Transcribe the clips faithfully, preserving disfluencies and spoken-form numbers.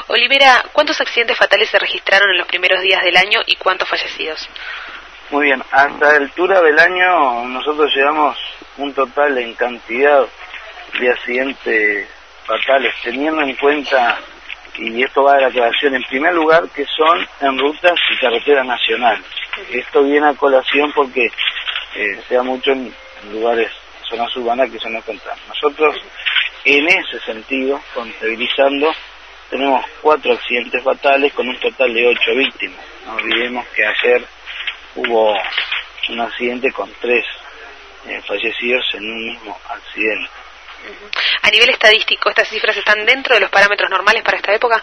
Olivera, ¿cuántos accidentes fatales se registraron en los primeros días del año y cuántos fallecidos? Muy bien, hasta la altura del año nosotros llevamos un total en cantidad de accidentes fatales, teniendo en cuenta, y esto va de la aclaración, en primer lugar, que son en rutas y carreteras nacionales. Esto viene a colación porque eh, se da mucho en lugares, zonas urbanas que son las contrarias. Nosotros, en ese sentido, contabilizando, tenemos cuatro accidentes fatales con un total de ocho víctimas. No olvidemos que ayer hubo un accidente con tres eh, fallecidos en un mismo accidente. A nivel estadístico, ¿estas cifras están dentro de los parámetros normales para esta época?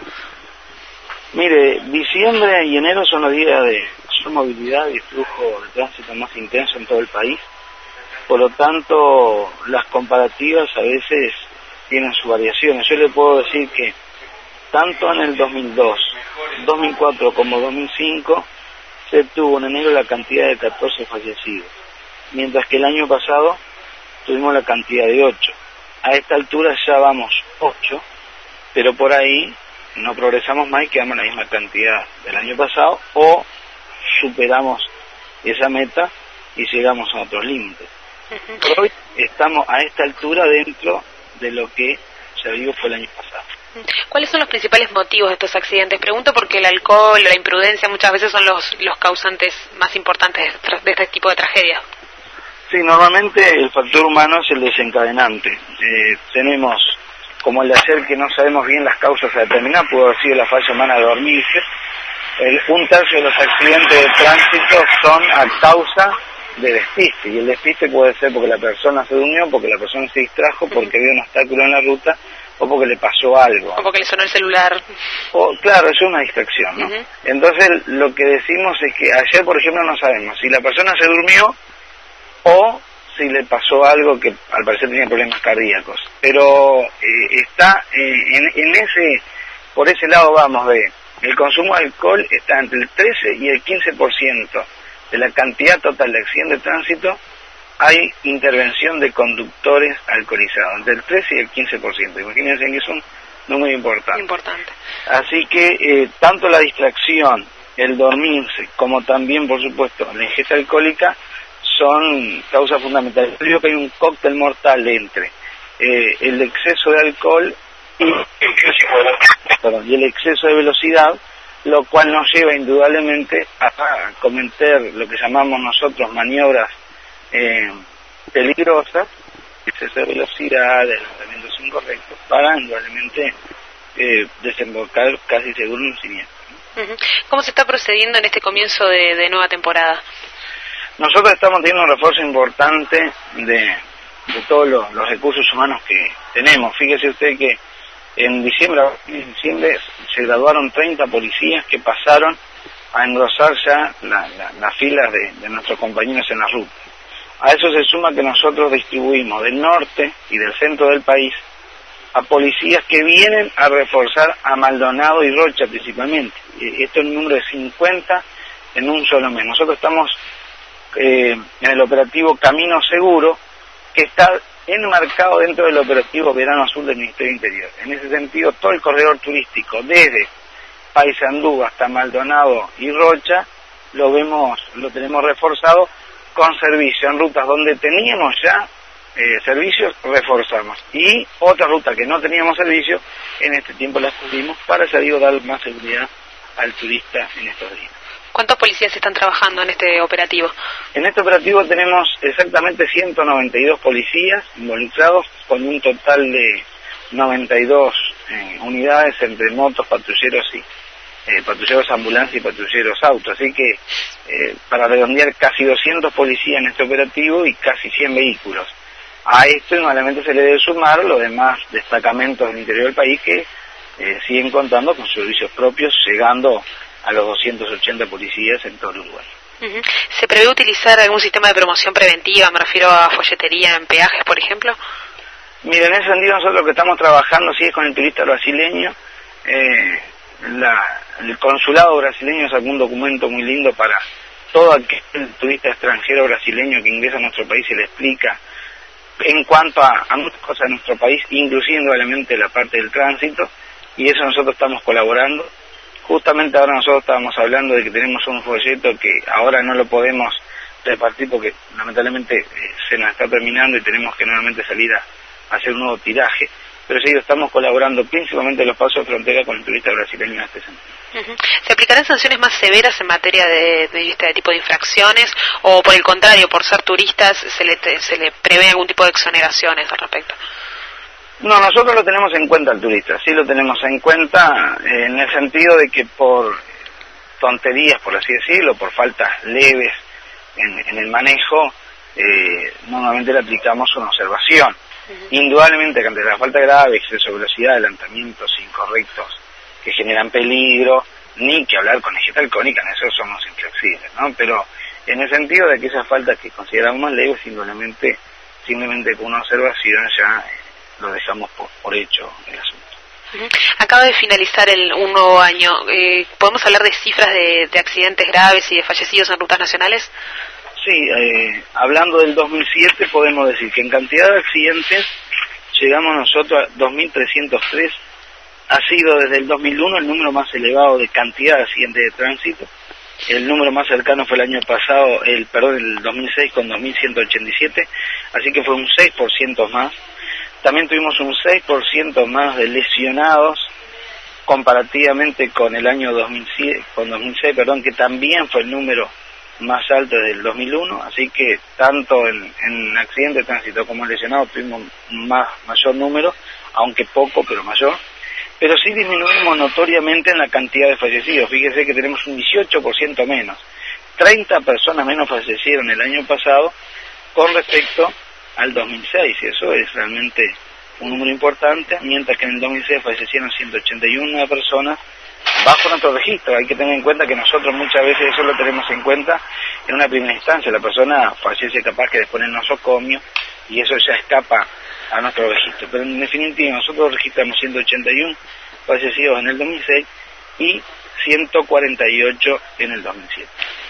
Mire, diciembre y enero son los días de mayor movilidad y flujo de tránsito más intenso en todo el país. Por lo tanto, las comparativas a veces tienen sus variaciones. Yo le puedo decir que tanto en el dos mil dos, dos mil cuatro como dos mil cinco se tuvo en enero la cantidad de catorce fallecidos, mientras que el año pasado tuvimos la cantidad de ocho. A esta altura ya vamos ocho, pero por ahí no progresamos más y quedamos en la misma cantidad del año pasado o superamos esa meta y llegamos a otros límites. Por hoy estamos a esta altura dentro de lo que ya digo fue el año pasado. ¿Cuáles son los principales motivos de estos accidentes? Pregunto porque el alcohol o la imprudencia muchas veces son los, los causantes más importantes de este tipo de tragedias. Sí, normalmente el factor humano es el desencadenante. Eh, tenemos, como el de ayer, que no sabemos bien las causas a determinar, pudo haber sido la falla humana de dormirse. El, un tercio de los accidentes de tránsito son a causa de despiste, y el despiste puede ser porque la persona se durmió, porque la persona se distrajo, porque vio un obstáculo en la ruta, o porque le pasó algo. O porque le sonó el celular. O, claro, eso es una distracción, ¿no? Uh-huh. Entonces, lo que decimos es que ayer, por ejemplo, no sabemos si la persona se durmió o si le pasó algo que al parecer tenía problemas cardíacos. Pero eh, está eh, en, en ese, por ese lado vamos de, el consumo de alcohol está entre el trece y el quince por ciento de la cantidad total de accidentes de tránsito. Hay intervención de conductores alcoholizados, entre el trece y el quince por ciento. Imagínense que es un número importante. Importante. Así que eh, tanto la distracción, el dormirse, como también, por supuesto, la ingesta alcohólica, son causas fundamentales. Yo digo que hay un cóctel mortal entre eh, el exceso de alcohol y, perdón, y el exceso de velocidad, lo cual nos lleva indudablemente a, a cometer lo que llamamos nosotros maniobras Eh, peligrosas, exceso de velocidad, adelantamientos incorrectos, para indudablemente eh, desembocar casi seguro en un siniestro. ¿Cómo se está procediendo en este comienzo de, de nueva temporada? Nosotros estamos teniendo un refuerzo importante de, de todos los, los recursos humanos que tenemos. Fíjese usted que en diciembre, en diciembre se graduaron treinta policías que pasaron a engrosar ya las la, la filas de, de nuestros compañeros en la ruta. A eso se suma que nosotros distribuimos del norte y del centro del país a policías que vienen a reforzar a Maldonado y Rocha principalmente. Esto es un número de cincuenta en un solo mes. Nosotros estamos eh, en el operativo Camino Seguro, que está enmarcado dentro del operativo Verano Azul del Ministerio del Interior. En ese sentido, todo el corredor turístico, desde Paysandú hasta Maldonado y Rocha, lo vemos, lo tenemos reforzado con servicio en rutas donde teníamos ya eh, servicios, reforzamos. Y otra ruta que no teníamos servicio, en este tiempo las cubrimos para, ya digo, dar más seguridad al turista en estos días. ¿Cuántos policías están trabajando en este operativo? En este operativo tenemos exactamente ciento noventa y dos policías involucrados, con un total de noventa y dos eh, unidades entre motos, patrulleros y Eh, patrulleros ambulancia y patrulleros autos, así que eh, para redondear casi doscientos policías en este operativo y casi cien vehículos. A esto normalmente se le debe sumar los demás destacamentos del interior del país que eh, siguen contando con servicios propios, llegando a los doscientos ochenta policías en todo Uruguay. Uh-huh. ¿Se prevé utilizar algún sistema de promoción preventiva? Me refiero a folletería en peajes, por ejemplo. Miren, en ese sentido nosotros lo que estamos trabajando sí es con el turista brasileño. Eh, La, el consulado brasileño sacó un documento muy lindo para todo aquel turista extranjero brasileño que ingresa a nuestro país y le explica en cuanto a, a muchas cosas de nuestro país, inclusive indudablemente la parte del tránsito, y eso nosotros estamos colaborando. Justamente ahora nosotros estábamos hablando de que tenemos un folleto que ahora no lo podemos repartir porque lamentablemente eh, se nos está terminando y tenemos que nuevamente salir a, a hacer un nuevo tiraje, pero sí, estamos colaborando principalmente en los pasos de frontera con el turista brasileño en este sentido. Uh-huh. ¿Se aplicarán sanciones más severas en materia de, de este tipo de infracciones o por el contrario, por ser turistas, se le, se le prevé algún tipo de exoneraciones al respecto? No, nosotros lo tenemos en cuenta al turista, sí lo tenemos en cuenta eh, en el sentido de que por tonterías, por así decirlo, por faltas leves en, en el manejo, eh, normalmente le aplicamos una observación. Uh-huh. Indudablemente que ante la falta grave, exceso de velocidad, adelantamientos incorrectos que generan peligro, ni que hablar con ingesta alcohólica, en eso somos inflexibles, ¿no? Pero en el sentido de que esas faltas que consideramos más leves, simplemente, simplemente con una observación ya eh, lo dejamos por, por hecho el asunto. Uh-huh. Acaba de finalizar el, un nuevo año. Eh, ¿Podemos hablar de cifras de, de accidentes graves y de fallecidos en rutas nacionales? Sí, eh, hablando del dos mil siete podemos decir que en cantidad de accidentes llegamos nosotros a dos mil trescientos tres. Ha sido desde el dos mil uno el número más elevado de cantidad de accidentes de tránsito. El número más cercano fue el año pasado, el perdón, el dos mil seis con dos mil ciento ochenta y siete, así que fue un seis por ciento más. También tuvimos un seis por ciento más de lesionados comparativamente con el año dos mil siete, con dos mil seis, perdón, que también fue el número más alto desde el dos mil uno, así que tanto en, en accidentes de tránsito como en lesionados tuvimos más mayor número, aunque poco, pero mayor. Pero sí disminuimos notoriamente en la cantidad de fallecidos. Fíjese que tenemos un dieciocho por ciento menos. treinta personas menos fallecieron el año pasado con respecto al dos mil seis, y eso es realmente un número importante, mientras que en el dos mil seis fallecieron ciento ochenta y una personas bajo nuestro registro. Hay que tener en cuenta que nosotros muchas veces eso lo tenemos en cuenta en una primera instancia. La persona fallece capaz que después en el nosocomio y eso ya escapa a nuestro registro, pero en definitiva nosotros registramos ciento ochenta y uno fallecidos en el dos mil seis y ciento cuarenta y ocho en el dos mil siete.